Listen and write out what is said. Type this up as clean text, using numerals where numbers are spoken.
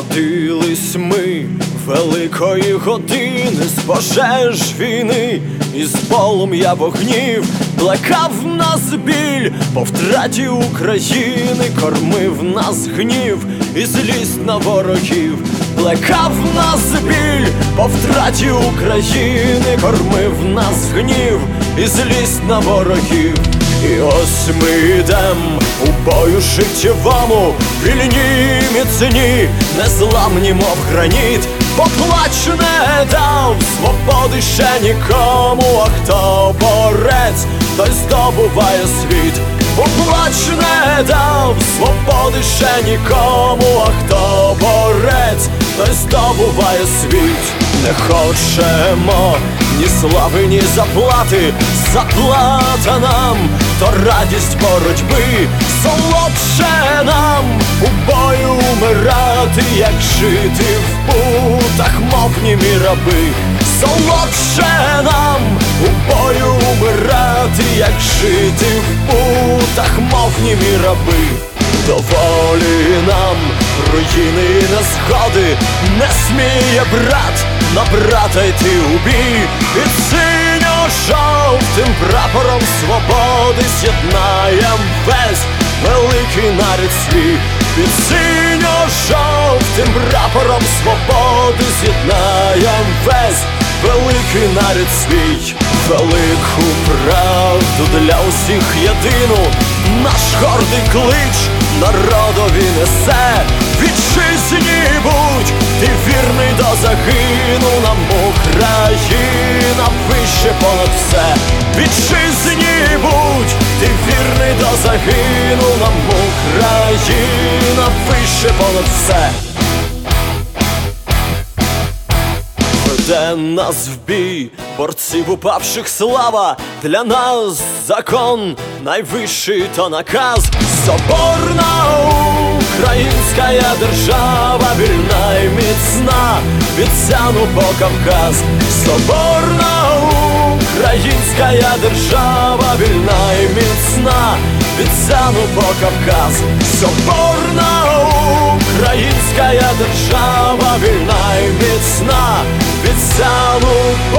Народились ми великої години, з пожеж війни і з полум'я вогнів. Плекав нас біль по втраті України, кормив нас гнів і злість на ворогів. Плекав нас біль по втраті України, кормив нас гнів і злість на ворогів. І ось ми йдем у бою життєвому, вільні, міцні, незламні, мов граніт. Бо плач не дав свободи ще нікому, а хто борець, той здобуває світ. Бо плач не дав свободи ще нікому, а хто борець, той здобуває світ. Не хочемо ні слави, ні заплати, заплата нам то радість боротьби. Солодше нам у бою умирати, як жити в путах, мов німі раби. Солодше нам у бою умирати, як жити в путах, мов німі раби. Доволі нам руїни і незгоди, не сміє брат на брата йти у бій. Під синьо-жовтим прапором свободи з'єднаєм весь великий нарід свій. Під синьо-жовтим прапором свободи з'єднаєм весь великий нарід свій. Велику правду для усіх єдину наш гордий клич народові несе. Вітчизні будь, ти вірний до загину, нам Україна вище понад все. Вітчизні будь, ти вірний до загину, нам Україна вище понад все. Веде нас в бій борців упавших слава, для нас закон найвищий то наказ. Соборна українська держава, вільна і міцна, від Сяну по Кавказ. Соборна українська держава, вільна і міцна, від Сяну по Кавказ. Соборна українська держава, вільна і міцна, від Сяну